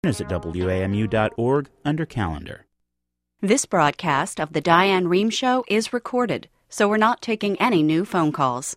is at WAMU.org under Calendar. This broadcast of The Diane Rehm Show is recorded, so we're not taking any new phone calls.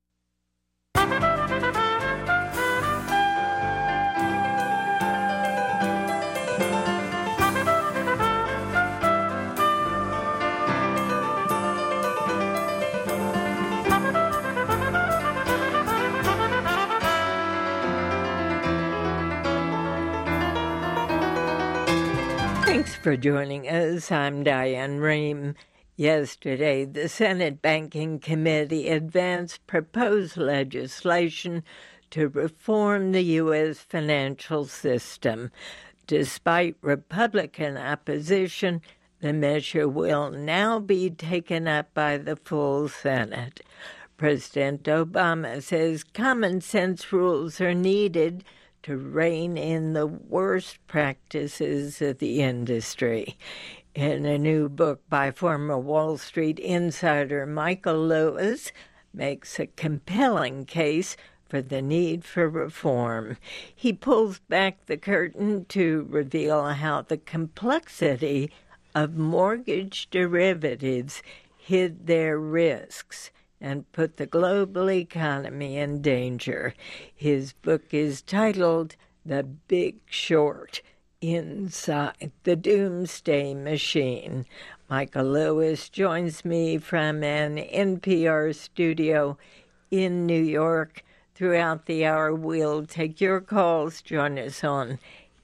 Thanks for joining us. I'm Diane Rehm. Yesterday, the Senate Banking Committee advanced proposed legislation to reform the U.S. financial system. Despite Republican opposition, the measure will now be taken up by the full Senate. President Obama says common sense rules are needed to rein in the worst practices of the industry. In a new book by former Wall Street insider Michael Lewis, makes a compelling case for the need for reform. He pulls back the curtain to reveal how the complexity of mortgage derivatives hid their risks and put the global economy in danger. His book is titled The Big Short: Inside the Doomsday Machine. Michael Lewis joins me from an NPR studio in New York. Throughout the hour, we'll take your calls. Join us on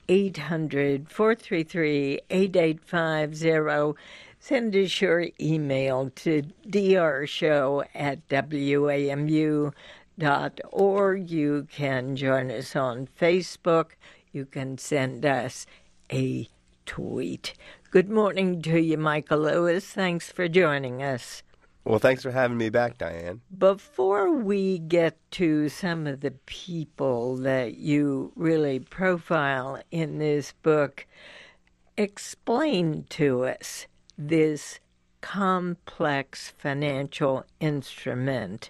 800-433-8850. Send us your email to drshow@wamu.org. You can join us on Facebook. You can send us a tweet. Good morning to you, Michael Lewis. Thanks for joining us. Well, thanks for having me back, Diane. Before we get to some of the people that you really profile in this book, explain to us this complex financial instrument,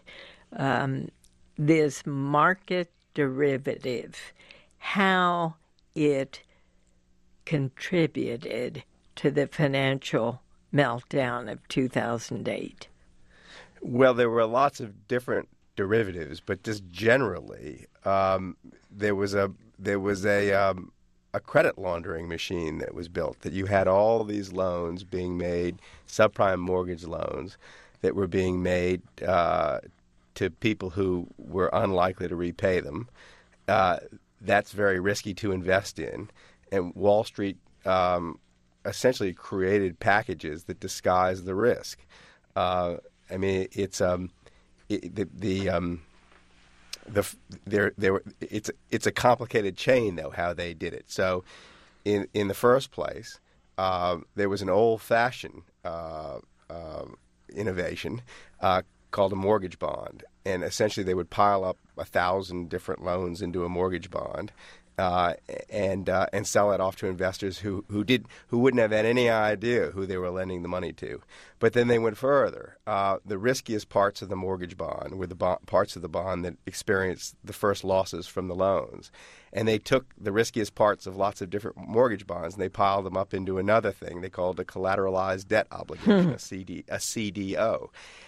this market derivative, how it contributed to the financial meltdown of 2008. Well, there were lots of different derivatives, but just generally, there was a credit laundering machine that was built, that you had all these loans being made, subprime mortgage loans that were being made to people who were unlikely to repay them. That's very risky to invest in. And Wall Street essentially created packages that disguise the risk. It's a complicated chain, though, how they did it. So, in the first place, there was an old-fashioned innovation called a mortgage bond, and essentially they would pile up 1,000 different loans into a mortgage bond, and sell it off to investors who wouldn't have had any idea who they were lending the money to. But then they went further. The riskiest parts of the mortgage bond were the parts of the bond that experienced the first losses from the loans. And they took the riskiest parts of lots of different mortgage bonds and they piled them up into another thing they called a collateralized debt obligation, a CDO.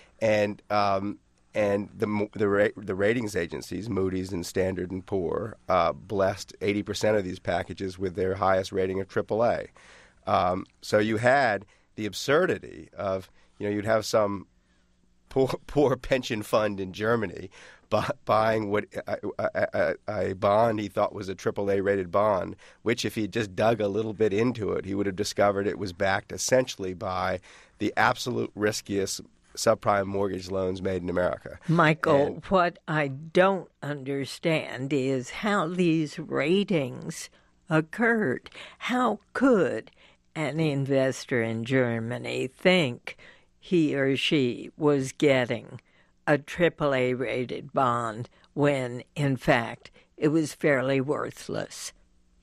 And the ratings agencies, Moody's and Standard & Poor, blessed 80% of these packages with their highest rating of AAA. So you had the absurdity of, you'd have some poor pension fund in Germany buying what a bond he thought was a AAA-rated bond, which if he just dug a little bit into it, he would have discovered it was backed essentially by the absolute riskiest subprime mortgage loans made in America. Michael, what I don't understand is how these ratings occurred. How could an investor in Germany think he or she was getting a AAA-rated bond when, in fact, it was fairly worthless?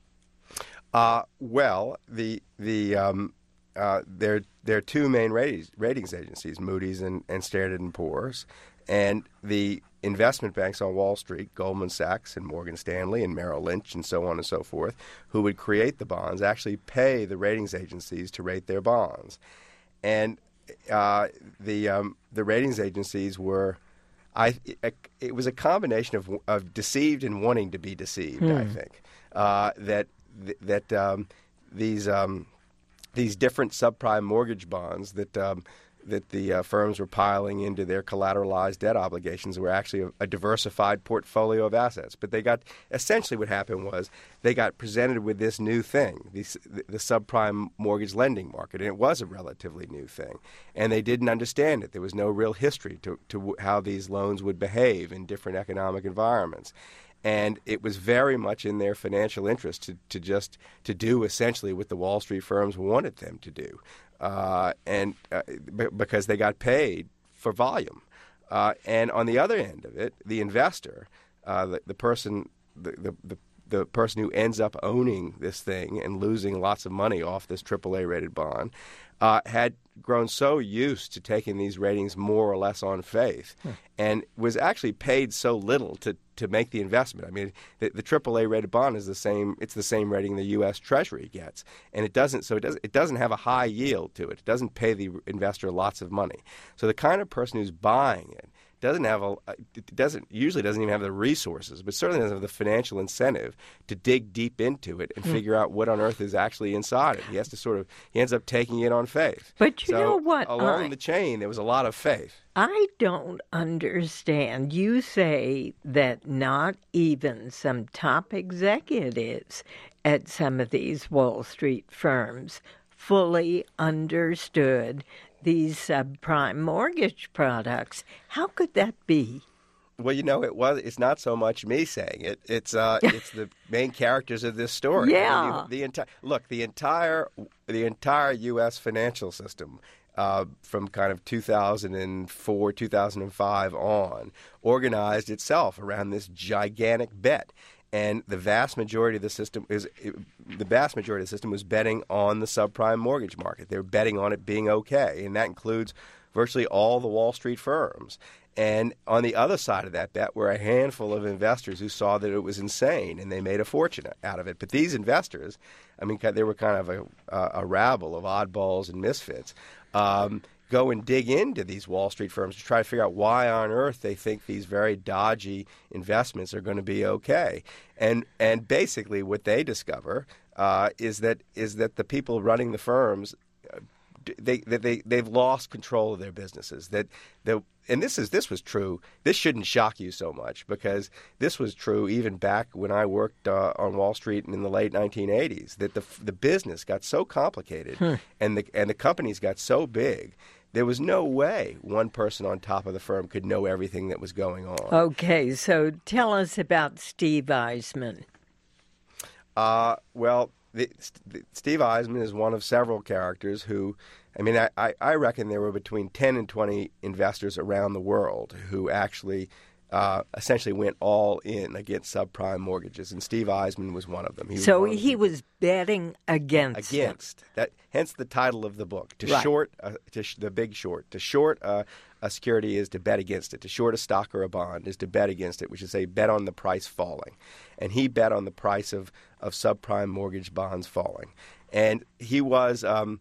Well, there are two main ratings agencies, Moody's and Standard & Poor's, and the investment banks on Wall Street, Goldman Sachs and Morgan Stanley and Merrill Lynch and so on and so forth, who would create the bonds, actually pay the ratings agencies to rate their bonds. And the ratings agencies were, it was a combination of deceived and wanting to be deceived. I think these different subprime mortgage bonds that the firms were piling into their collateralized debt obligations were actually a diversified portfolio of assets. But essentially what happened was they got presented with this new thing, the subprime mortgage lending market, and it was a relatively new thing. And they didn't understand it. There was no real history to how these loans would behave in different economic environments. And it was very much in their financial interest to do essentially what the Wall Street firms wanted them to do. Because they got paid for volume. And on the other end of it, the investor, the person who ends up owning this thing and losing lots of money off this AAA rated bond, had grown so used to taking these ratings more or less on faith and was actually paid so little to make the investment. I mean, the AAA rated bond is the same rating the U.S. Treasury gets, and it doesn't have a high yield to it. It doesn't pay the investor lots of money. So the kind of person who's buying it usually doesn't even have the resources, but certainly doesn't have the financial incentive to dig deep into it and figure out what on earth is actually inside it. He ends up taking it on faith. But you know what? Along the chain, there was a lot of faith. I don't understand. You say that not even some top executives at some of these Wall Street firms fully understood these subprime mortgage products. How could that be? Well, it's not so much me saying it. It's the main characters of this story. Yeah. The entire U.S. financial system, from kind of 2004, 2005 on, organized itself around this gigantic bet. And the vast majority of the system was betting on the subprime mortgage market. They were betting on it being okay, and that includes virtually all the Wall Street firms. And on the other side of that bet were a handful of investors who saw that it was insane, and they made a fortune out of it. But these investors, they were kind of a rabble of oddballs and misfits. Go and dig into these Wall Street firms to try to figure out why on earth they think these very dodgy investments are going to be okay. And basically what they discover is that the people running the firms, they've lost control of their businesses. And this was true. This shouldn't shock you so much, because this was true even back when I worked on Wall Street in the late 1980s. That the business got so complicated and the companies got so big. There was no way one person on top of the firm could know everything that was going on. Okay, so tell us about Steve Eisman. Steve Eisman is one of several characters who, I reckon there were between 10 and 20 investors around the world who actually essentially went all in against subprime mortgages, and Steve Eisman was one of them. He was betting against that. Hence the title of the book. Short, The Big Short. To short a security is to bet against it. To short a stock or a bond is to bet against it, which is bet on the price falling. And he bet on the price of subprime mortgage bonds falling. And Eisman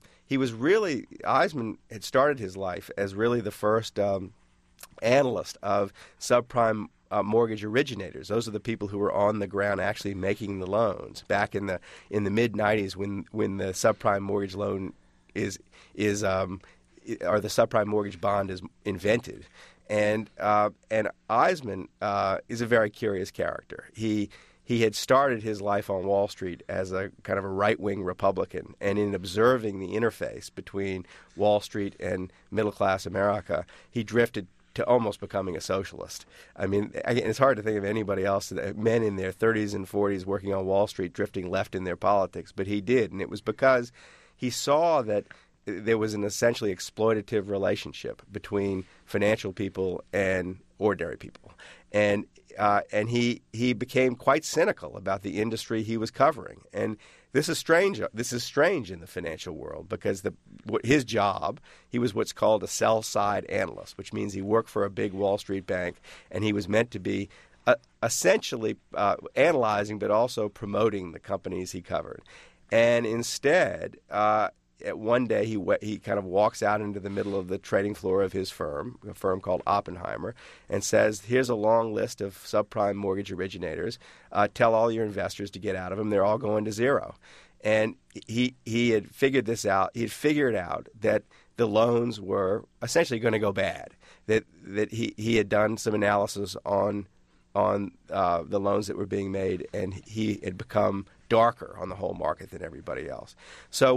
had started his life as really the first analyst of subprime mortgage originators. Those are the people who were on the ground actually making the loans back in the mid 90s when the subprime mortgage loan or the subprime mortgage bond is invented. And Eisman is a very curious character. He had started his life on Wall Street as a kind of a right-wing Republican, and in observing the interface between Wall Street and middle-class America, he drifted to almost becoming a socialist. It's hard to think of anybody else, men in their 30s and 40s working on Wall Street drifting left in their politics, but he did, and it was because he saw that there was an essentially exploitative relationship between financial people and ordinary people. And he became quite cynical about the industry he was covering. And This is strange. This is strange in the financial world because his job, he was what's called a sell-side analyst, which means he worked for a big Wall Street bank, and he was meant to be essentially analyzing but also promoting the companies he covered. And instead, one day he kind of walks out into the middle of the trading floor of his firm, a firm called Oppenheimer, and says, here's a long list of subprime mortgage originators. Tell all your investors to get out of them. They're all going to zero. And he had figured this out. He had figured out that the loans were essentially going to go bad, that he had done some analysis on the loans that were being made, and he had become darker on the whole market than everybody else. There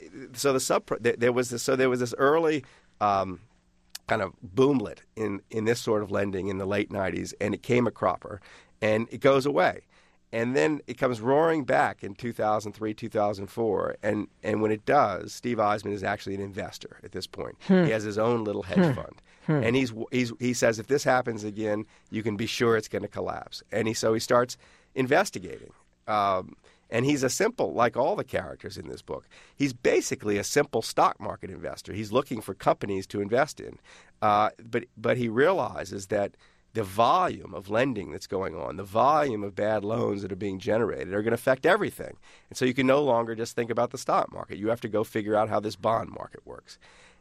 was this early kind of boomlet in this sort of lending in the late 90s, and it came a cropper, and it goes away. And then it comes roaring back in 2003, 2004, and when it does, Steve Eisman is actually an investor at this point. He has his own little hedge fund. And he says, if this happens again, you can be sure it's going to collapse. And so he starts investigating. And he's like all the characters in this book, he's basically a simple stock market investor. He's looking for companies to invest in. But he realizes that the volume of lending that's going on, the volume of bad loans that are being generated are going to affect everything. And so you can no longer just think about the stock market. You have to go figure out how this bond market works.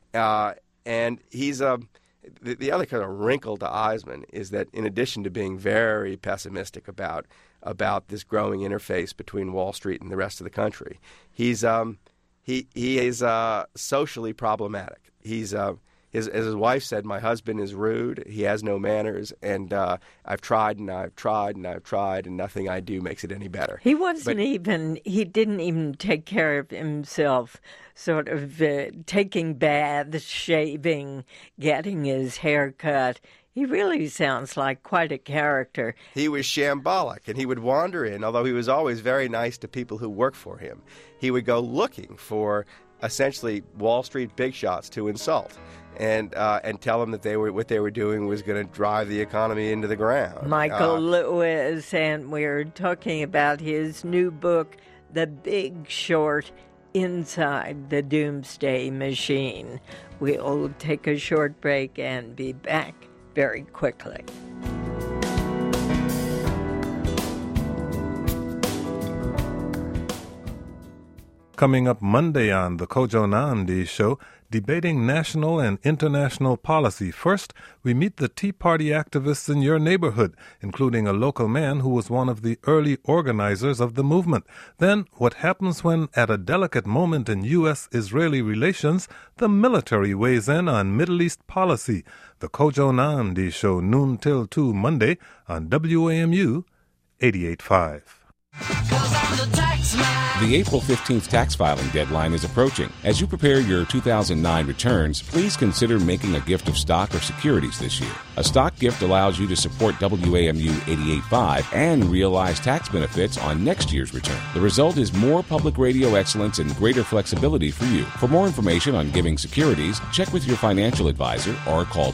And he's the other kind of wrinkle to Eisman is that in addition to being very pessimistic about this growing interface between Wall Street and the rest of the country, he is socially problematic. As his wife said, my husband is rude, he has no manners, and I've tried and I've tried and I've tried, and nothing I do makes it any better. He didn't even take care of himself, sort of taking baths, shaving, getting his hair cut. He really sounds like quite a character. He was shambolic, and he would wander in, although he was always very nice to people who worked for him. He would go looking for essentially Wall Street big shots to insult. And tell them that what they were doing was going to drive the economy into the ground. Michael Lewis, and we're talking about his new book, The Big Short, Inside the Doomsday Machine. We'll take a short break and be back very quickly. Coming up Monday on the Kojo Nandi Show, debating national and international policy. First, we meet the Tea Party activists in your neighborhood, including a local man who was one of the early organizers of the movement. Then, what happens when, at a delicate moment in U.S.-Israeli relations, the military weighs in on Middle East policy. The Kojo Nandi Show, noon till 2 Monday on WAMU 88.5. The April 15th tax filing deadline is approaching. As you prepare your 2009 returns, please consider making a gift of stock or securities this year. A stock gift allows you to support WAMU 88.5 and realize tax benefits on next year's return. The result is more public radio excellence and greater flexibility for you. For more information on giving securities, check with your financial advisor or call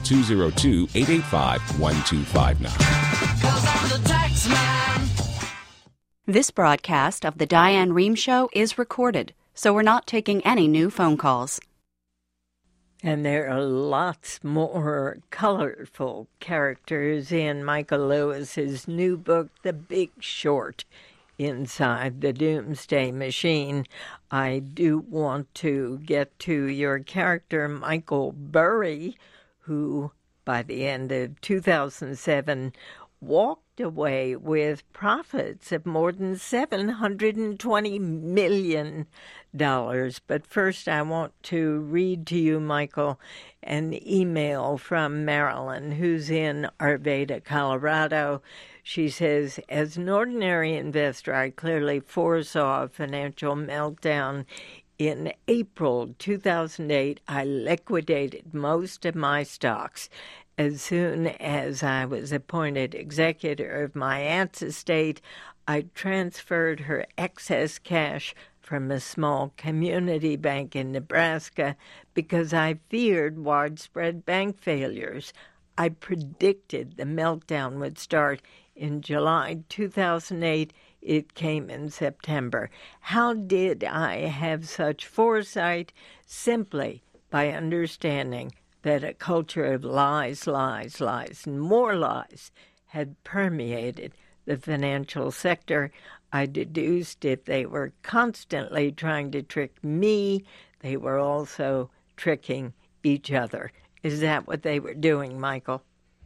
202-885-1259. 'Cause I'm the tax man. This broadcast of The Diane Rehm Show is recorded, so we're not taking any new phone calls. And there are lots more colorful characters in Michael Lewis's new book, The Big Short, Inside the Doomsday Machine. I do want to get to your character, Michael Burry, who, by the end of 2007, walked away with profits of more than $720 million. But first, I want to read to you, Michael, an email from Marilyn, who's in Arvada, Colorado. She says, as an ordinary investor, I clearly foresaw a financial meltdown. In April 2008, I liquidated most of my stocks. As soon as I was appointed executor of my aunt's estate, I transferred her excess cash from a small community bank in Nebraska because I feared widespread bank failures. I predicted the meltdown would start in July 2008. it came in September. How did I have such foresight? Simply by understanding that a culture of lies, lies, lies, and more lies had permeated the financial sector. I deduced if they were constantly trying to trick me, they were also tricking each other. Is that what they were doing, Michael?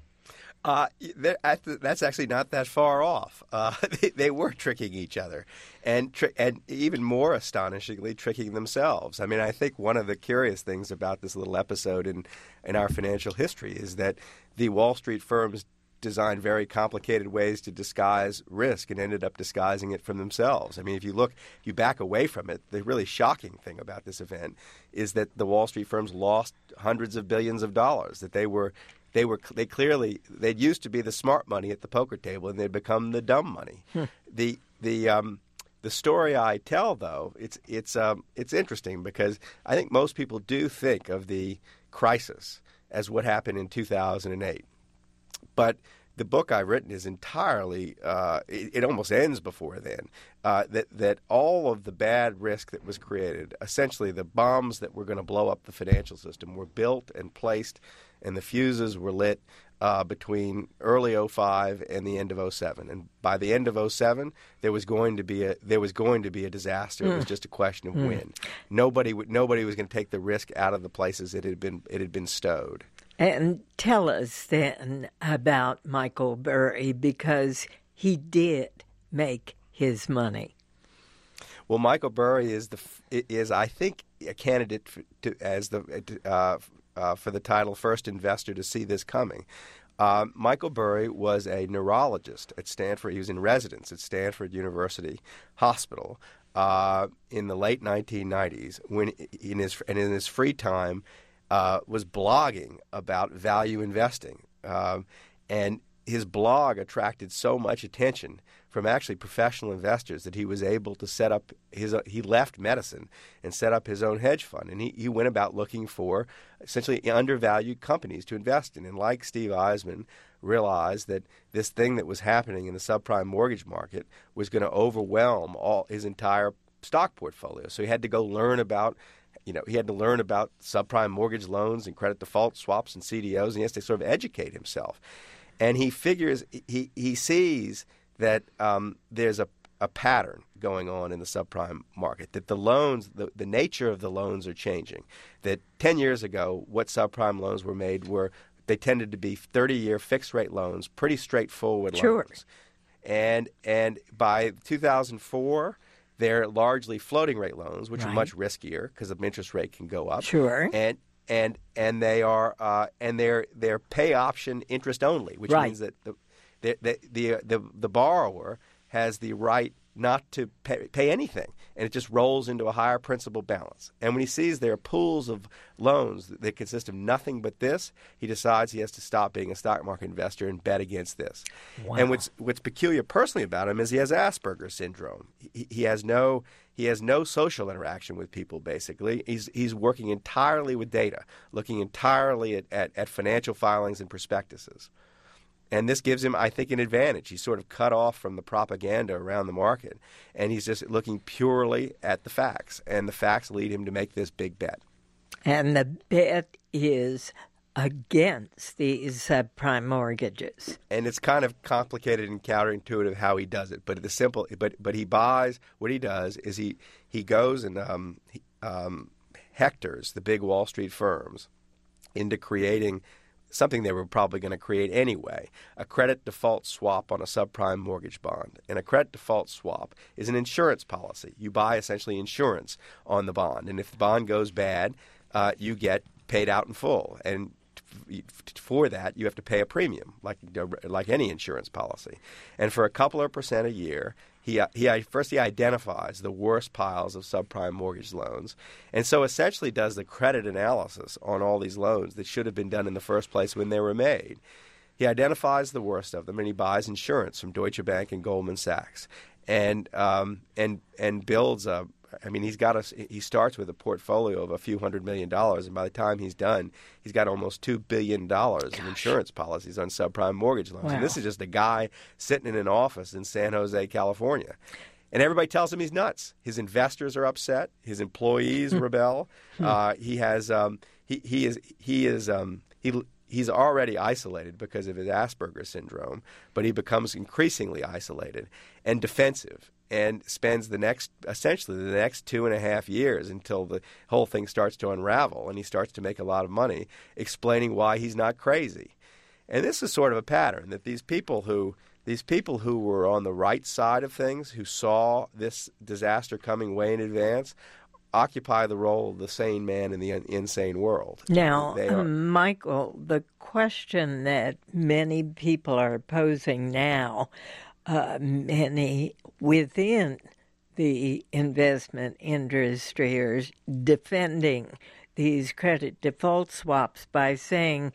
That's actually not that far off. They were tricking each other, and even more astonishingly, tricking themselves. I mean, I think one of the curious things about this little episode in our financial history is that the Wall Street firms designed very complicated ways to disguise risk and ended up disguising it from themselves. I mean, if you back away from it, the really shocking thing about this event is that the Wall Street firms lost hundreds of billions of dollars, that they clearly used to be the smart money at the poker table, and they'd become the dumb money. The story I tell, though, it's interesting because I think most people do think of the crisis as what happened in 2008, but the book I've written is entirely it almost ends before then. That all of the bad risk that was created, essentially the bombs that were going to blow up the financial system, were built and placed, and the fuses were lit between early 2005 and the end of 2007. And by the end of 2007, there was going to be a disaster. It was just a question of when. Nobody was going to take the risk out of the places it had been stowed. And tell us then about Michael Burry, because he did make his money. Well, Michael Burry is I think a candidate for the title First Investor to See This Coming. Michael Burry was a neurologist at Stanford. He was in residence at Stanford University Hospital in the late 1990s, when in his free time was blogging about value investing. And his blog attracted so much attention from actually professional investors that he was able to set up he left medicine and set up his own hedge fund. And he went about looking for essentially undervalued companies to invest in. And like Steve Eisman, realized that this thing that was happening in the subprime mortgage market was going to overwhelm his entire stock portfolio. So he had to go learn about subprime mortgage loans and credit default swaps and CDOs, and he has to sort of educate himself. And he figures, he sees that there's a pattern going on in the subprime market, that the loans, the nature of the loans are changing. That 10 years ago, what subprime loans were made they tended to be 30-year fixed-rate loans, pretty straightforward loans. And by 2004, they're largely floating rate loans, which are much riskier because the interest rate can go up. Sure. And they are they're pay option interest only, which means that the borrower has the right not to pay anything, and it just rolls into a higher principal balance. And when he sees there are pools of loans that consist of nothing but this, he decides he has to stop being a stock market investor and bet against this. Wow. And what's peculiar personally about him is he has Asperger's syndrome. He has no social interaction with people, basically. He's working entirely with data, looking entirely at financial filings and prospectuses. And this gives him, I think, an advantage. He's sort of cut off from the propaganda around the market, and he's just looking purely at the facts. And the facts lead him to make this big bet. And the bet is against these subprime mortgages. And it's kind of complicated and counterintuitive how he does it. But but he buys. What he does is he goes and hectors the big Wall Street firms into creating something they were probably going to create anyway, a credit default swap on a subprime mortgage bond. And a credit default swap is an insurance policy. You buy essentially insurance on the bond. And if the bond goes bad, you get paid out in full. And for that, you have to pay a premium, like any insurance policy. And for a couple of % a year, he identifies the worst piles of subprime mortgage loans, and so essentially does the credit analysis on all these loans that should have been done in the first place when they were made. He identifies the worst of them, and he buys insurance from Deutsche Bank and Goldman Sachs, and builds a I mean, he starts with a portfolio of a few $100 million, and by the time he's done, he's got almost $2 billion of insurance policies on subprime mortgage loans. Wow. And this is just a guy sitting in an office in San Jose, California. And everybody tells him he's nuts. His investors are upset. His employees rebel. He's already isolated because of his Asperger's syndrome, but he becomes increasingly isolated and defensive, and spends essentially the next 2.5 years until the whole thing starts to unravel and he starts to make a lot of money explaining why he's not crazy. And this is sort of a pattern that these people who were on the right side of things, who saw this disaster coming way in advance, occupy the role of the sane man in the insane world. Now, Michael, the question that many people are posing now, many within the investment industry are defending these credit default swaps by saying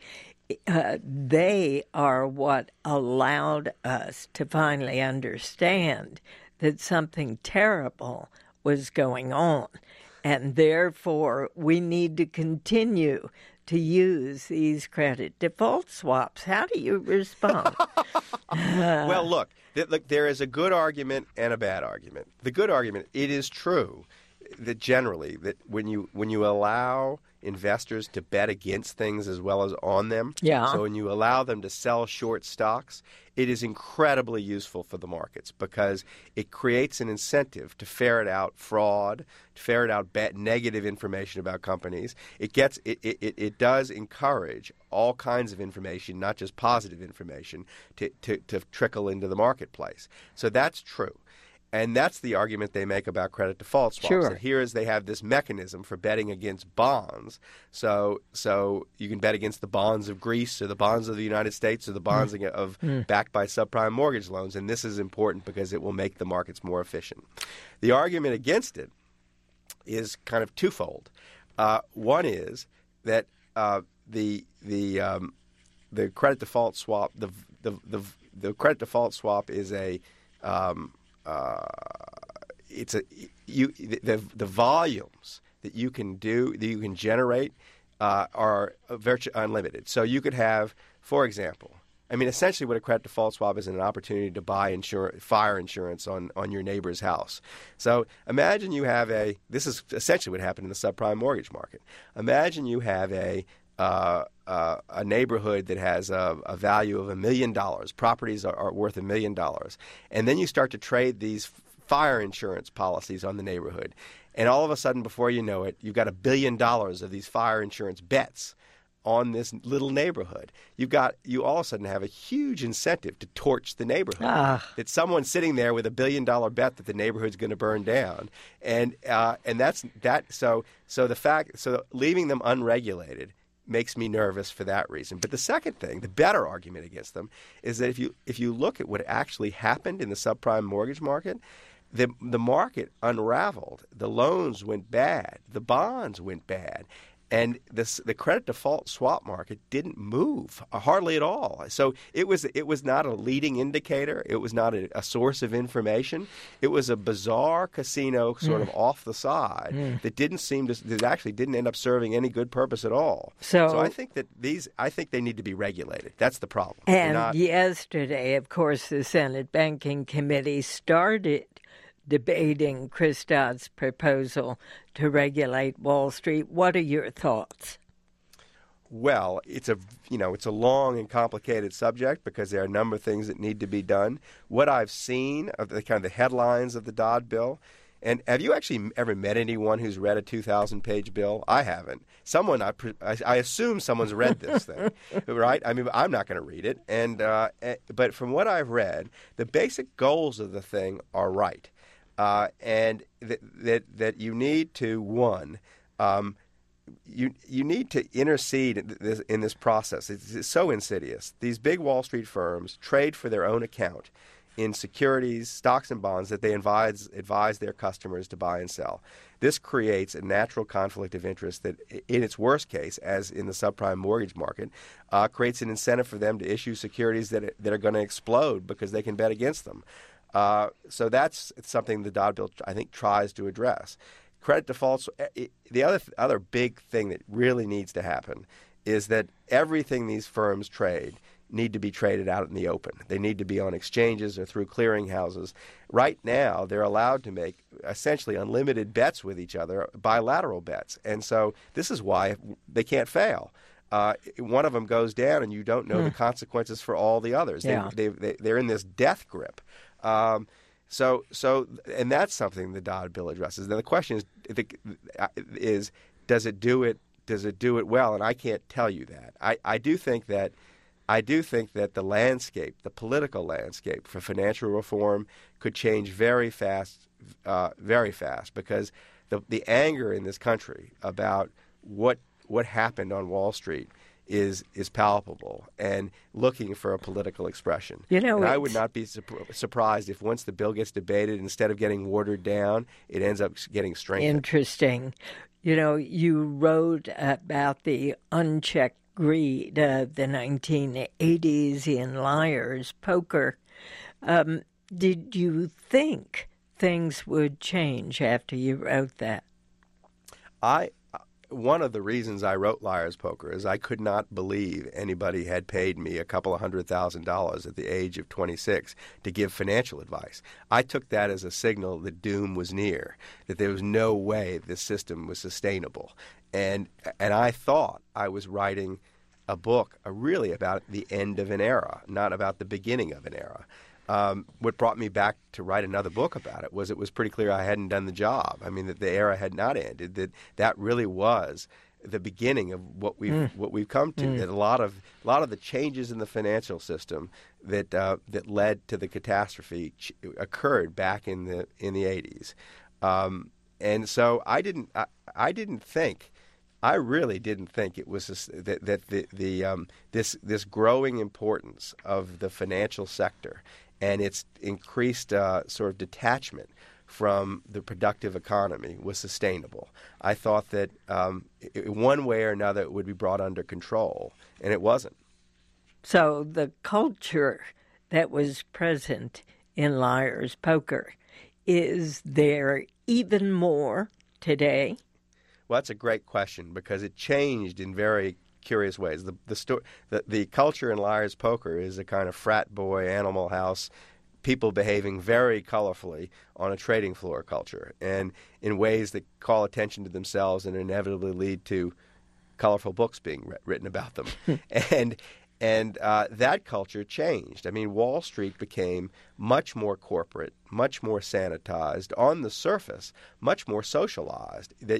they are what allowed us to finally understand that something terrible was going on. And therefore, we need to continue to use these credit default swaps. How do you respond? Well, look, there is a good argument and a bad argument. The good argument, it is true that generally that when you allow investors to bet against things as well as on them, so when you allow them to sell short stocks, it is incredibly useful for the markets because it creates an incentive to ferret out fraud, to ferret out negative information about companies. It does encourage all kinds of information, not just positive information, to trickle into the marketplace. So that's true. And that's the argument they make about credit default swaps. Sure. That here is they have this mechanism for betting against bonds. So you can bet against the bonds of Greece or the bonds of the United States or the bonds backed by subprime mortgage loans. And this is important because it will make the markets more efficient. The argument against it is kind of twofold. One is that the credit default swap the credit default swap is the volumes that you can generate are virtually unlimited. So you could have, for example, essentially what a credit default swap is an opportunity to buy fire insurance on your neighbor's house. So imagine you have this is essentially what happened in the subprime mortgage market. Imagine you have a neighborhood that has a value of $1 million. Properties are worth $1 million. And then you start to trade these fire insurance policies on the neighborhood. And all of a sudden, before you know it, you've got $1 billion of these fire insurance bets on this little neighborhood. You all of a sudden have a huge incentive to torch the neighborhood. That someone's sitting there with $1 billion bet that the neighborhood's going to burn down, and that's that. So leaving them unregulated makes me nervous for that reason. But the second thing, the better argument against them, is that if you look at what actually happened in the subprime mortgage market, the market unraveled. The loans went bad. The bonds went bad. And the credit default swap market didn't move hardly at all. So it was not a leading indicator. It was not a source of information. It was a bizarre casino sort of off the side that actually didn't end up serving any good purpose at all. So I think that they need to be regulated. That's the problem. And yesterday, of course, the Senate Banking Committee started debating Chris Dodd's proposal to regulate Wall Street. What are your thoughts? Well, it's a long and complicated subject because there are a number of things that need to be done. What I've seen of the headlines of the Dodd bill, and have you actually ever met anyone who's read a 2,000-page bill? I haven't. I assume someone's read this thing, right? I'm not going to read it. But from what I've read, the basic goals of the thing are right. And that you need to you need to intercede in this process. It's so insidious. These big Wall Street firms trade for their own account in securities, stocks, and bonds that they advise their customers to buy and sell. This creates a natural conflict of interest that, in its worst case, as in the subprime mortgage market, creates an incentive for them to issue securities that are going to explode because they can bet against them. So that's something the Dodd bill, I think, tries to address. Credit defaults, the other big thing that really needs to happen is that everything these firms trade need to be traded out in the open. They need to be on exchanges or through clearinghouses. Right now, they're allowed to make essentially unlimited bets with each other, bilateral bets. And so this is why they can't fail. One of them goes down and you don't know the consequences for all the others. Yeah. They're in this death grip. And that's something the Dodd bill addresses. Now the question is does it do it? Does it do it well? And I can't tell you that. I do think that the landscape, the political landscape for financial reform, could change very fast, because the anger in this country about what happened on Wall Street is palpable and looking for a political expression. And I would not be surprised if once the bill gets debated, instead of getting watered down, it ends up getting strengthened. Interesting. You wrote about the unchecked greed of the 1980s in Liar's Poker. Did you think things would change after you wrote that? One of the reasons I wrote Liar's Poker is I could not believe anybody had paid me a couple of $100,000 at the age of 26 to give financial advice. I took that as a signal that doom was near, that there was no way this system was sustainable. And I thought I was writing a book really about the end of an era, not about the beginning of an era. What brought me back to write another book about it was pretty clear I hadn't done the job. I mean, that the era had not ended. That really was the beginning of what we've come to. That a lot of the changes in the financial system that led to the catastrophe occurred back in the 80s. And so I really didn't think it was this growing importance of the financial sector and its increased sort of detachment from the productive economy was sustainable. I thought that one way or another it would be brought under control, and it wasn't. So the culture that was present in Liar's Poker, is there even more today? Well, that's a great question because it changed in very curious ways. The culture in Liar's Poker is a kind of frat boy, Animal House, people behaving very colorfully on a trading floor culture, and in ways that call attention to themselves and inevitably lead to colorful books being written about them. And that culture changed. I mean, Wall Street became much more corporate, much more sanitized, on the surface, much more socialized. That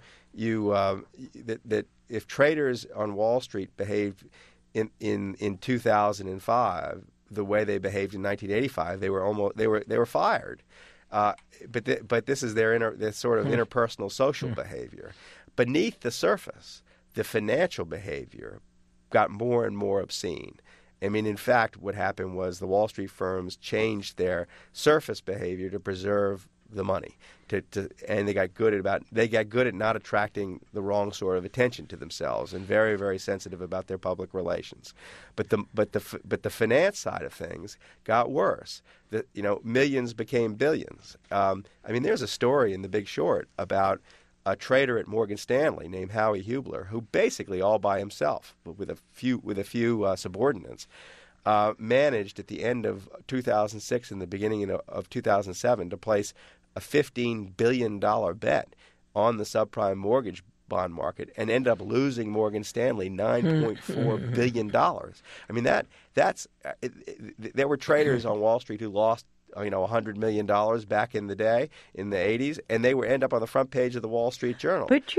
that if traders on Wall Street behaved in 2005 the way they behaved in 1985, they were fired. But this is their sort of interpersonal social behavior. Beneath the surface, the financial behavior got more and more obscene. I mean, in fact, what happened was the Wall Street firms changed their surface behavior to preserve the money, and they got good at not attracting the wrong sort of attention to themselves, and very, very sensitive about their public relations. But the finance side of things got worse. Millions became billions. I mean, there's a story in The Big Short about a trader at Morgan Stanley named Howie Hubler, who basically all by himself, with a few subordinates, managed at the end of 2006 and the beginning of 2007 to place a $15 billion bet on the subprime mortgage bond market and end up losing Morgan Stanley $9.4 billion. I mean, there were traders on Wall Street who lost $100 million back in the day, in the 80s, and they end up on the front page of the Wall Street Journal. But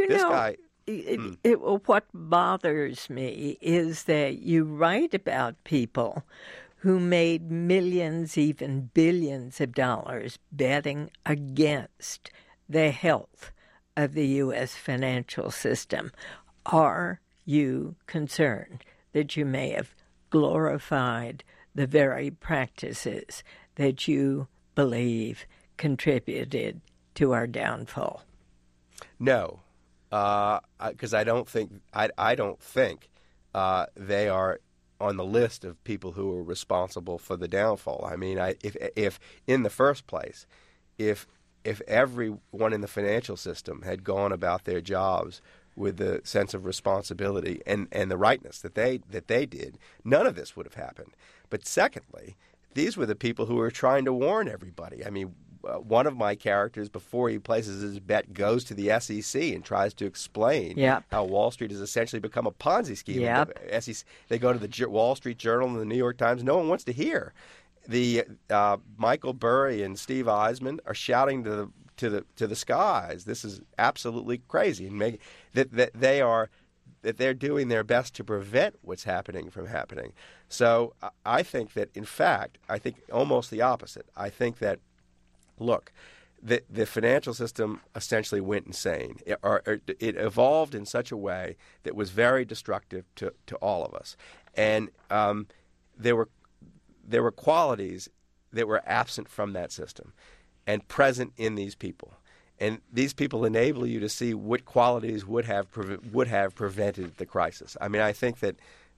what bothers me is that you write about people who made millions, even billions of dollars betting against the health of the U.S. financial system. Are you concerned that you may have glorified the very practices that you believe contributed to our downfall? No, because I don't think they are on the list of people who were responsible for the downfall. I mean, if in the first place, if everyone in the financial system had gone about their jobs with the sense of responsibility and the rightness that they did, none of this would have happened. But secondly, these were the people who were trying to warn everybody. I mean, one of my characters, before he places his bet, goes to the SEC and tries to explain how Wall Street has essentially become a Ponzi scheme. SEC, they go to the Wall Street Journal and the New York Times. No one wants to hear. The Michael Burry and Steve Eisman are shouting to the skies. This is absolutely crazy, and that they're doing their best to prevent what's happening from happening. So I think that, in fact, I think almost the opposite. I think that, look, the financial system essentially went insane. It evolved in such a way that was very destructive to all of us. And there were qualities that were absent from that system and present in these people. And these people enable you to see what qualities would have prevented the crisis. I mean, I think that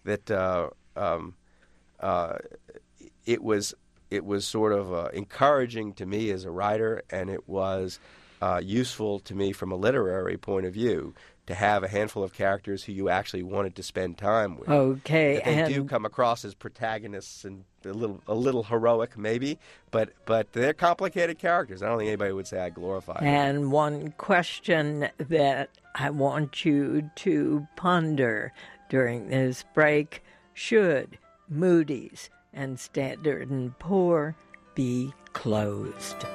it was sort of encouraging to me as a writer, and it was useful to me from a literary point of view to have a handful of characters who you actually wanted to spend time with. Okay, they do come across as protagonists and a little heroic, maybe, but they're complicated characters. I don't think anybody would say I glorify them. And one question that I want you to ponder during this break: should Moody's and Standard & Poor be closed?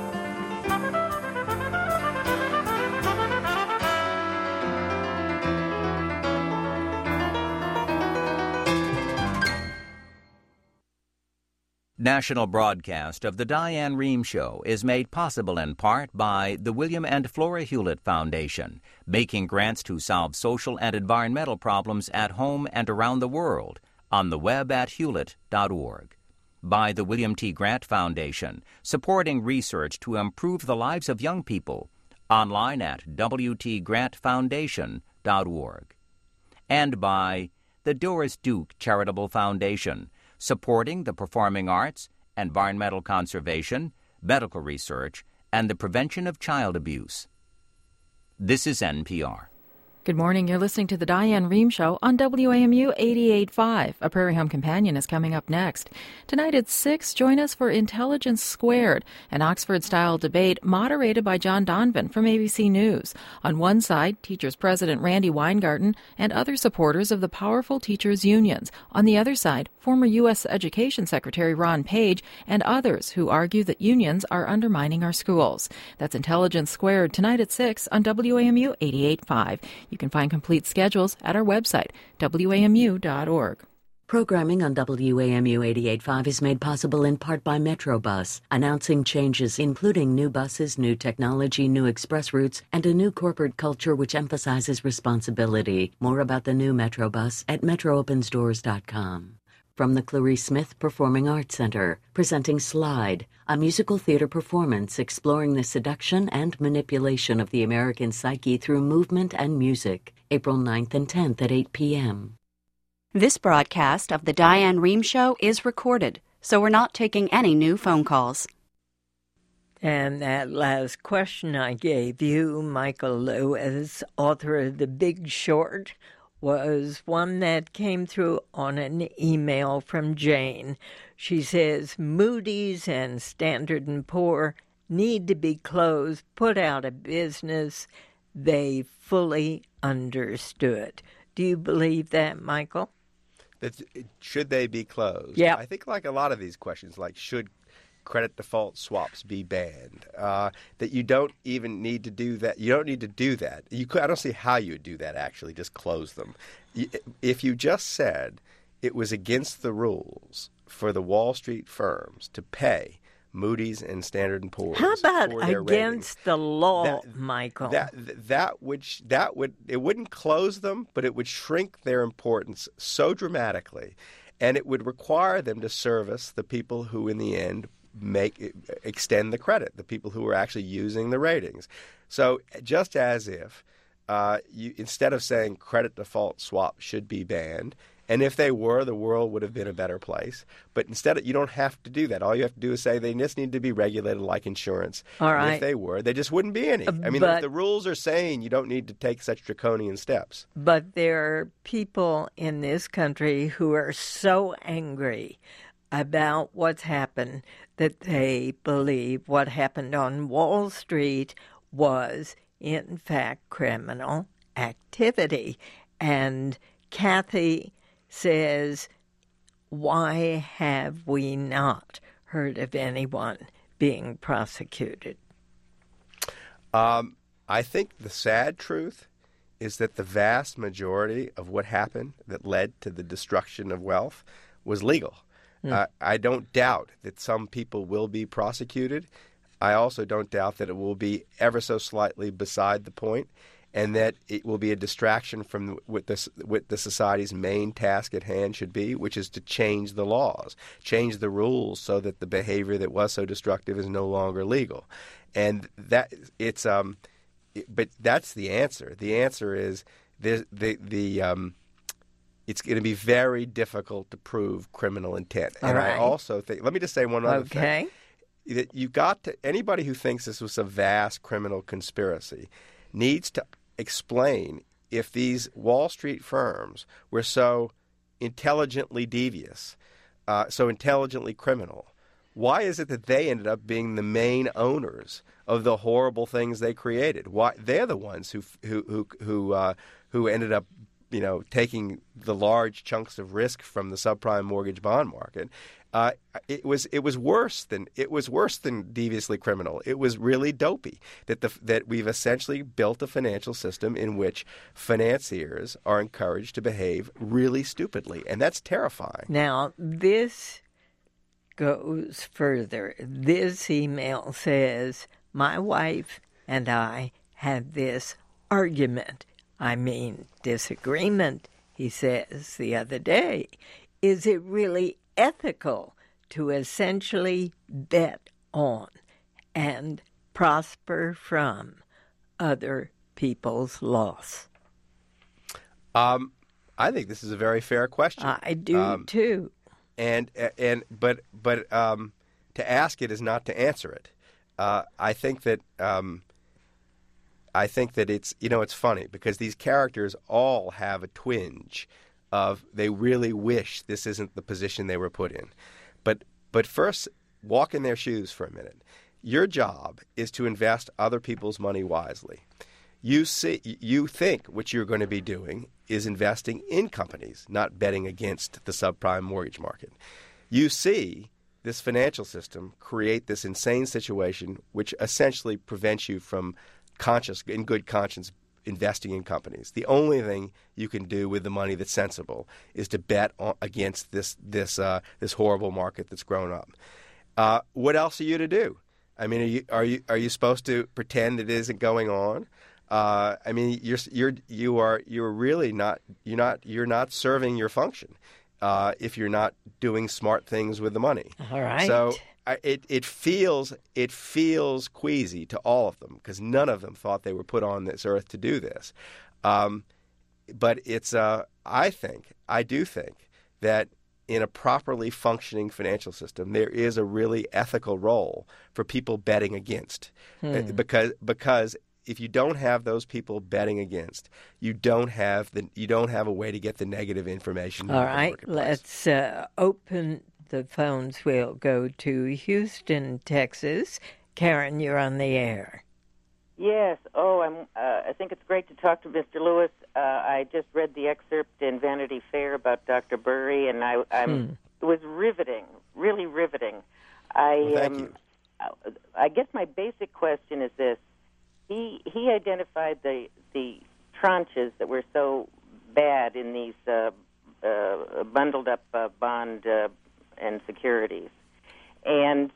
National broadcast of the Diane Rehm Show is made possible in part by the William and Flora Hewlett Foundation, making grants to solve social and environmental problems at home and around the world, on the web at hewlett.org. By the William T. Grant Foundation, supporting research to improve the lives of young people, online at wtgrantfoundation.org. And by the Doris Duke Charitable Foundation, supporting the performing arts, environmental conservation, medical research, and the prevention of child abuse. This is NPR. Good morning. You're listening to the Diane Rehm Show on WAMU 88.5. A Prairie Home Companion is coming up next. Tonight at 6, join us for Intelligence Squared, an Oxford-style debate moderated by John Donvan from ABC News. On one side, Teachers President Randy Weingarten and other supporters of the powerful teachers' unions. On the other side, former U.S. Education Secretary Ron Page and others who argue that unions are undermining our schools. That's Intelligence Squared tonight at 6 on WAMU 88.5. You can find complete schedules at our website, wamu.org. Programming on WAMU 88.5 is made possible in part by Metrobus, announcing changes including new buses, new technology, new express routes, and a new corporate culture which emphasizes responsibility. More about the new Metrobus at metroopensdoors.com. From the Clarice Smith Performing Arts Center, presenting Slide, a musical theater performance exploring the seduction and manipulation of the American psyche through movement and music, April 9th and 10th at 8 p.m. This broadcast of the Diane Rehm Show is recorded, so we're not taking any new phone calls. And that last question I gave you, Michael Lewis, author of The Big Short, was one that came through on an email from Jane. She says, Moody's and Standard & Poor need to be closed, put out of business. They fully understood. Do you believe that, Michael? Should they be closed? Yeah. I think like a lot of these questions, like should credit default swaps be banned, that you don't even need to do that. You don't need to do that. I don't see how you would do that, actually, just close them. If you just said it was against the rules for the Wall Street firms to pay Moody's and Standard & Poor's. How about against ratings, the law, Michael? It wouldn't close them, but it would shrink their importance so dramatically, and it would require them to service the people who, in the end, extend the credit, the people who are actually using the ratings. So just as if instead of saying credit default swap should be banned, And if they were, the world would have been a better place. But instead, you don't have to do that. All you have to do is say they just need to be regulated like insurance. All right. And if they were, there just wouldn't be any. I mean, the rules are saying you don't need to take such draconian steps. But there are people in this country who are so angry about what's happened that they believe what happened on Wall Street was, in fact, criminal activity. And Kathy says, why have we not heard of anyone being prosecuted? I think the sad truth is that the vast majority of what happened that led to the destruction of wealth was legal. I don't doubt that some people will be prosecuted. I also don't doubt that it will be ever so slightly beside the point, and that it will be a distraction from what the society's main task at hand should be, which is to change the laws, change the rules so that the behavior that was so destructive is no longer legal. And that it's but that's the answer. The answer is it's going to be very difficult to prove criminal intent. All and right. I also think, let me just say one other thing. That you got to, anybody who thinks this was a vast criminal conspiracy needs to explain if these Wall Street firms were so intelligently devious, so intelligently criminal. Why is it that they ended up being the main owners of the horrible things they created? Why they're the ones who ended up, taking the large chunks of risk from the subprime mortgage bond market. It was worse than deviously criminal. It was really dopey that we've essentially built a financial system in which financiers are encouraged to behave really stupidly, and that's terrifying. Now, this goes further. This email says, my wife and I had this argument. Disagreement, he says, the other day. Is it really ethical to essentially bet on and prosper from other people's loss? I think this is a very fair question. I do too. But to ask it is not to answer it. I think that it's it's funny because these characters all have a twinge of they really wish this isn't the position they were put in. But first, walk in their shoes for a minute. Your job is to invest other people's money wisely. You think what you're going to be doing is investing in companies, not betting against the subprime mortgage market. You see this financial system create this insane situation which essentially prevents you from in good conscience, investing in companies. The only thing you can do with the money that's sensible is to bet against this horrible market that's grown up. What else are you to do? I mean, are you supposed to pretend it isn't going on? I mean, you're really not serving your function if you're not doing smart things with the money. All right. So it feels queasy to all of them because none of them thought they were put on this earth to do this. But it's I do think that in a properly functioning financial system, there is a really ethical role for people betting against, because if you don't have those people betting against, you don't have a way to get the negative information. All right, let's open the phones. We'll go to Houston, Texas. Karen, you're on the air. Yes. I think it's great to talk to Mr. Lewis. I just read the excerpt in Vanity Fair about Dr. Burry, and it was riveting, really riveting. Thank you. I guess my basic question is this. He identified the tranches that were so bad in these bundled up bond and securities. And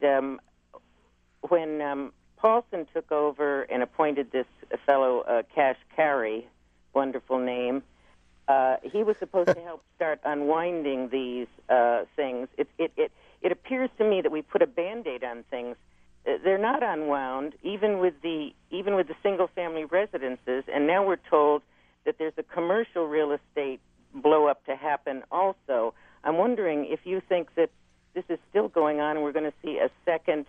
when Paulson took over and appointed this fellow Cash Carey, wonderful name, he was supposed to help start unwinding these things. It appears to me that we put a Band-Aid on things. They're not unwound, even with the single-family residences. And now we're told that there's a commercial real estate blow-up to happen also. I'm wondering if you think that this is still going on and we're going to see a second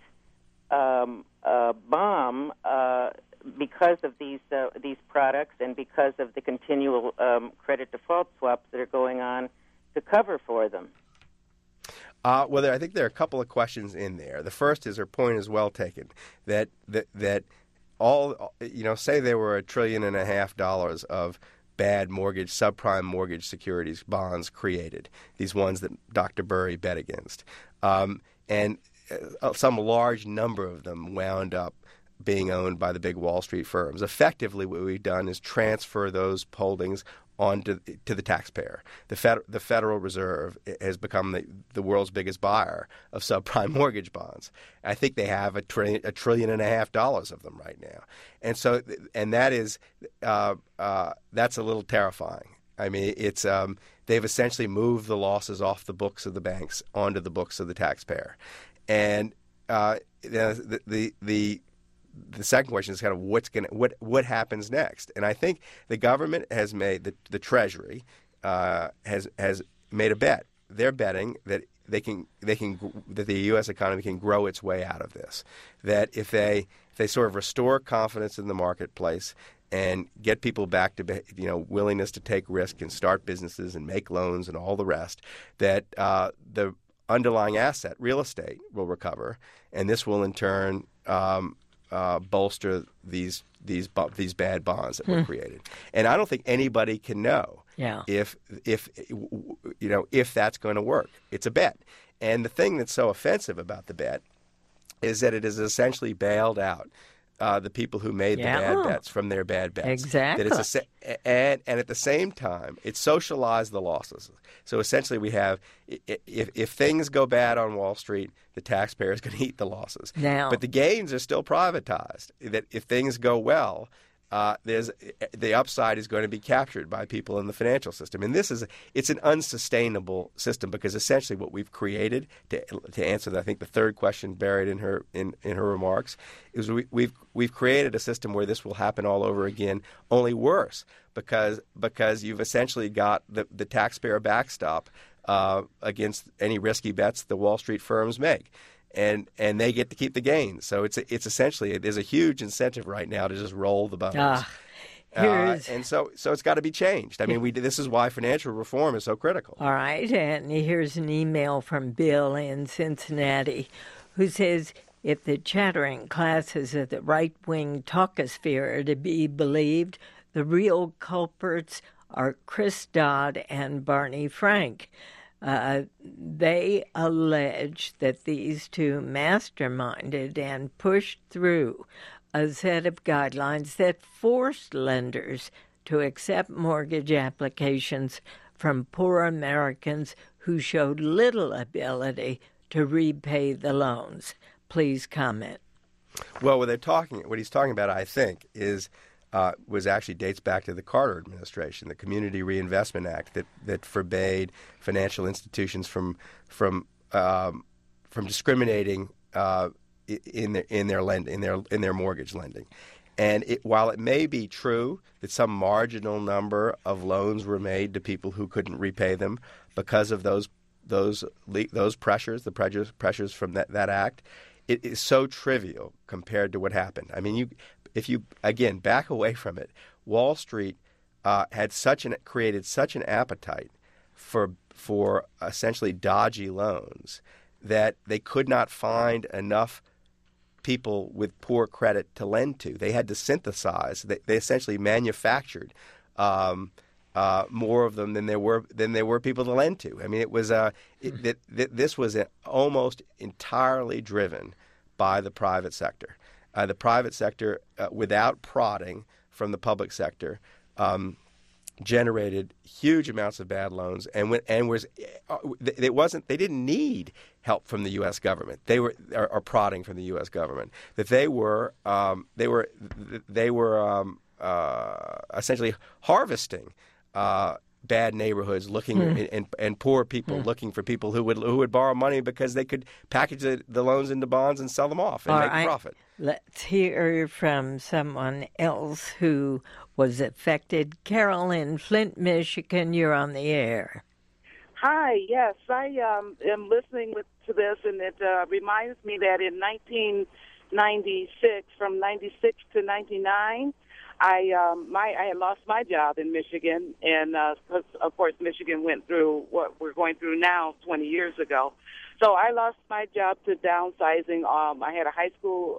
bomb because of these products and because of the continual credit default swaps that are going on to cover for them. Well, I think there are a couple of questions in there. The first is her point is well taken, that all, say there were $1.5 trillion of bad mortgage, subprime mortgage securities bonds created, these ones that Dr. Burry bet against. And some large number of them wound up being owned by the big Wall Street firms. Effectively, what we've done is transfer those holdings to the taxpayer. The Federal Reserve has become the world's biggest buyer of subprime mortgage bonds. I think they have $1.5 trillion of them right now, and that is that's a little terrifying. I mean, it's they've essentially moved the losses off the books of the banks onto the books of the taxpayer, and the second question is kind of what happens next, and I think the government has made the Treasury has made a bet. They're betting that that the U.S. economy can grow its way out of this. That if they sort of restore confidence in the marketplace and get people back to willingness to take risk and start businesses and make loans and all the rest, that the underlying asset, real estate, will recover, and this will in turn bolster these bad bonds that were created. And I don't think anybody can know if that's going to work. It's a bet. And the thing that's so offensive about the bet is that it has essentially bailed out the people who made the bad bets from their bad bets. Exactly. That and at the same time, it socialized the losses. So essentially we have, if things go bad on Wall Street, the taxpayer is going to eat the losses. Now, but the gains are still privatized. That if things go well, the upside is going to be captured by people in the financial system. And it's an unsustainable system because essentially what we've created, to answer I think the third question buried in her remarks, is we've created a system where this will happen all over again, only worse because you've essentially got the taxpayer backstop against any risky bets the Wall Street firms make. And they get to keep the gains. So it's essentially there's a huge incentive right now to just roll the bones. And so it's got to be changed. I mean, this is why financial reform is so critical. All right, and here's an email from Bill in Cincinnati who says, if the chattering classes of the right-wing talkosphere are to be believed, the real culprits are Chris Dodd and Barney Frank. They allege that these two masterminded and pushed through a set of guidelines that forced lenders to accept mortgage applications from poor Americans who showed little ability to repay the loans. Please comment. Well, what he's talking about, I think, is was actually dates back to the Carter administration, the Community Reinvestment Act that forbade financial institutions from discriminating in their mortgage lending. And while it may be true that some marginal number of loans were made to people who couldn't repay them because of those pressures, the pressures from that act, it is so trivial compared to what happened. I mean, if you again back away from it, Wall Street had created such an appetite for essentially dodgy loans that they could not find enough people with poor credit to lend to. They had to synthesize. They essentially manufactured more of them than there were people to lend to. I mean, it was this was almost entirely driven by the private sector. The private sector, without prodding from the public sector, generated huge amounts of bad loans, they didn't need help from the U.S. government. They were prodding from the U.S. government. That they were essentially harvesting bad neighborhoods looking and poor people looking for people who would borrow money because they could package the loans into bonds and sell them off and make a profit. Let's hear from someone else who was affected. Carol in Flint, Michigan, you're on the air. Hi, yes, I am listening to this, and it reminds me that in 1996, from 96 to 99, I had lost my job in Michigan, and of course Michigan went through what we're going through now 20 years ago. So I lost my job to downsizing. I had a high school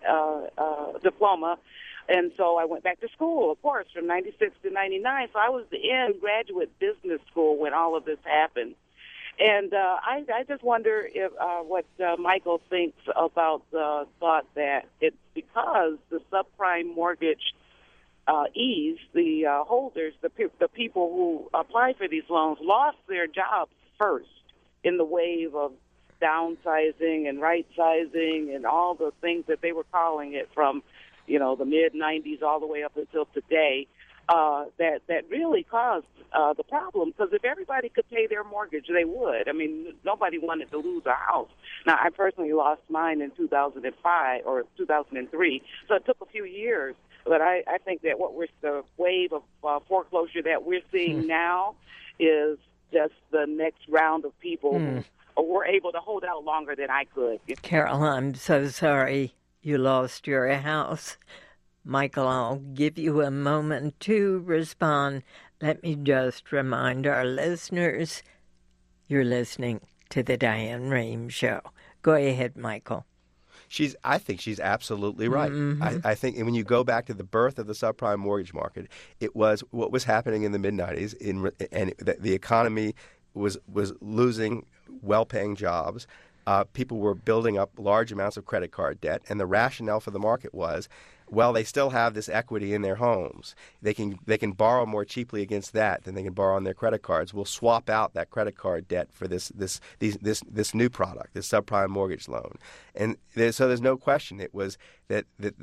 diploma, and so I went back to school, of course, from 96 to 99. So I was in graduate business school when all of this happened. And I just wonder if what Michael thinks about the thought that it's because the subprime mortgage ease, the holders, the people who apply for these loans lost their jobs first in the wave of downsizing and right-sizing and all the things that they were calling it from, the mid-'90s all the way up until today, that really caused the problem. Because if everybody could pay their mortgage, they would. I mean, nobody wanted to lose a house. Now, I personally lost mine in 2005 or 2003, so it took a few years. But I think that the wave of foreclosure that we're seeing now is just the next round of people who were able to hold out longer than I could. Carol, I'm so sorry you lost your house. Michael, I'll give you a moment to respond. Let me just remind our listeners, you're listening to The Diane Rehm Show. Go ahead, Michael. I think she's absolutely right. I think when you go back to the birth of the subprime mortgage market, it was what was happening in the mid-'90s, and the economy was losing well-paying jobs. People were building up large amounts of credit card debt, and the rationale for the market was, well, they still have this equity in their homes. They can borrow more cheaply against that than they can borrow on their credit cards. We'll swap out that credit card debt for this new product, this subprime mortgage loan. And so there's no question it was that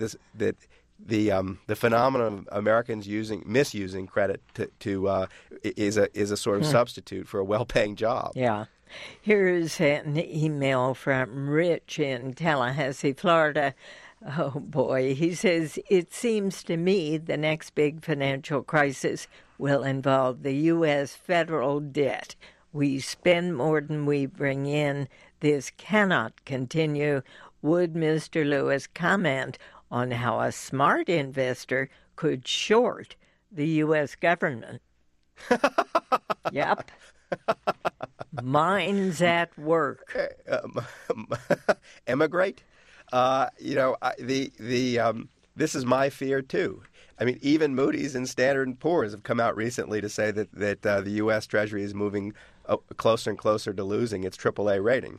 the phenomenon of Americans misusing credit is a sort of substitute for a well-paying job. Yeah. Here's an email from Rich in Tallahassee, Florida. Oh, boy. He says, it seems to me the next big financial crisis will involve the U.S. federal debt. We spend more than we bring in. This cannot continue. Would Mr. Lewis comment on how a smart investor could short the U.S. government? Yep. Mine's at work. Emigrate? This is my fear too. I mean, even Moody's and Standard & Poor's have come out recently to say that the U.S. Treasury is moving closer and closer to losing its AAA rating.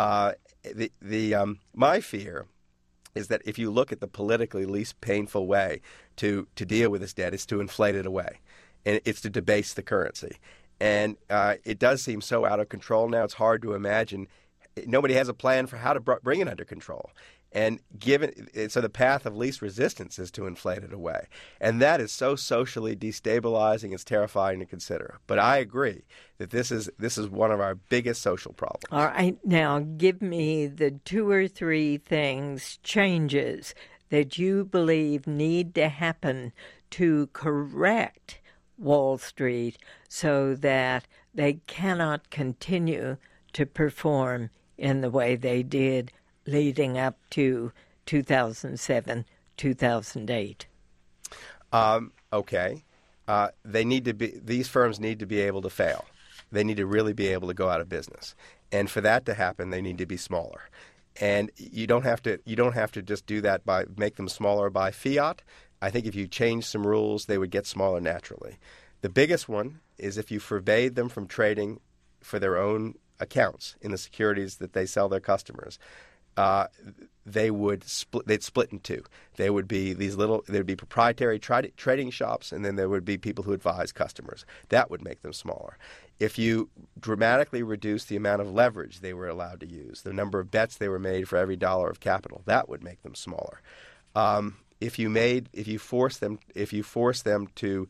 My fear is that if you look at the politically least painful way to deal with this debt is to inflate it away, and it's to debase the currency. And it does seem so out of control now, it's hard to imagine. Nobody has a plan for how to bring it under control. And so the path of least resistance is to inflate it away. And that is so socially destabilizing, it's terrifying to consider. But I agree that this is one of our biggest social problems. All right, now give me the 2 or 3 changes that you believe need to happen to correct Wall Street so that they cannot continue to perform in the way they did leading up to 2007, 2008. Okay. These firms need to be able to fail. They need to really be able to go out of business. And for that to happen, they need to be smaller. And you don't have to just do that by make them smaller by fiat. I think if you change some rules, they would get smaller naturally. The biggest one is if you forbade them from trading for their own accounts in the securities that they sell their customers. They'd split in two. There would be proprietary trading shops, and then there would be people who advise customers. That would make them smaller. If you dramatically reduce the amount of leverage they were allowed to use, the number of bets they were made for every dollar of capital, that would make them smaller. If you force them to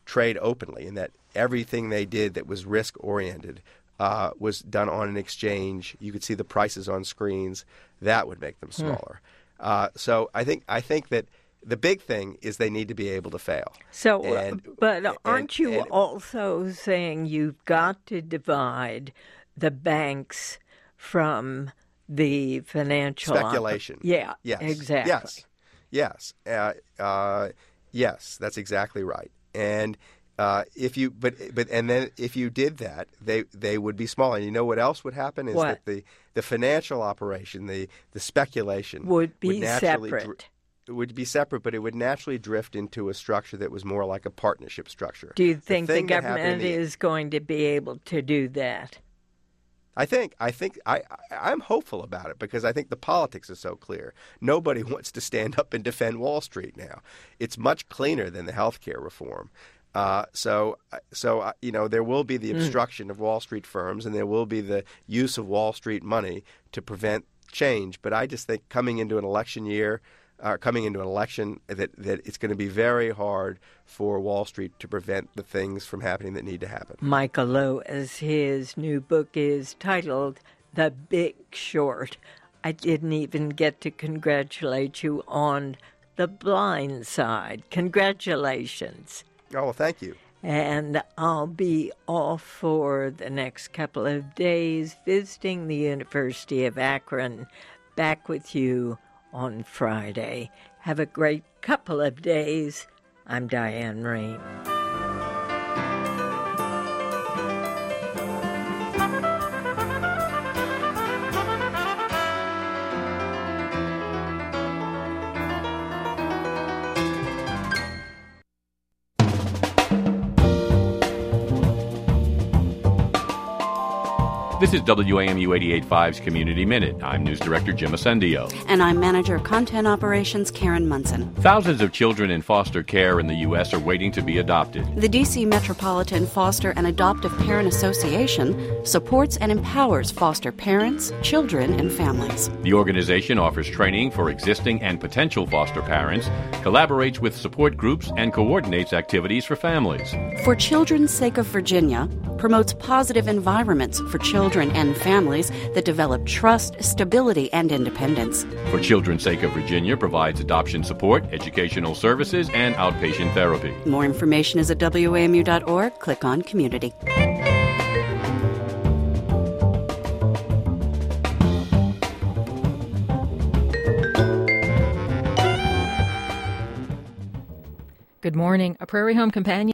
trade openly, and that everything they did that was risk-oriented was done on an exchange. You could see the prices on screens. That would make them smaller. So I think that the big thing is they need to be able to fail. So, but aren't you also saying you've got to divide the banks from the financial speculation? Yes, exactly. Yes. Yes, that's exactly right. And if you if you did that, they would be smaller. And you know what else would happen is that the financial operation, the speculation would be separate. It would be separate, but it would naturally drift into a structure that was more like a partnership structure. Do you think the government is going to be able to do that? I'm hopeful about it because I think the politics is so clear. Nobody wants to stand up and defend Wall Street now. It's much cleaner than the healthcare reform. So there will be the obstruction of Wall Street firms, and there will be the use of Wall Street money to prevent change. But I just think coming into an election that it's going to be very hard for Wall Street to prevent the things from happening that need to happen. Michael Lowe, as his new book is titled The Big Short. I didn't even get to congratulate you on The Blind Side. Congratulations. Oh, well, thank you. And I'll be off for the next couple of days visiting the University of Akron. Back with you on Friday. Have a great couple of days. I'm Diane Rehm. This is WAMU 88.5's Community Minute. I'm News Director Jim Ascendio. And I'm Manager of Content Operations Karen Munson. Thousands of children in foster care in the U.S. are waiting to be adopted. The D.C. Metropolitan Foster and Adoptive Parent Association supports and empowers foster parents, children, and families. The organization offers training for existing and potential foster parents, collaborates with support groups, and coordinates activities for families. For Children's Sake of Virginia, promotes positive environments for children and families that develop trust, stability, and independence. For Children's Sake of Virginia provides adoption support, educational services, and outpatient therapy. More information is at WAMU.org. Click on Community. Good morning. A Prairie Home Companion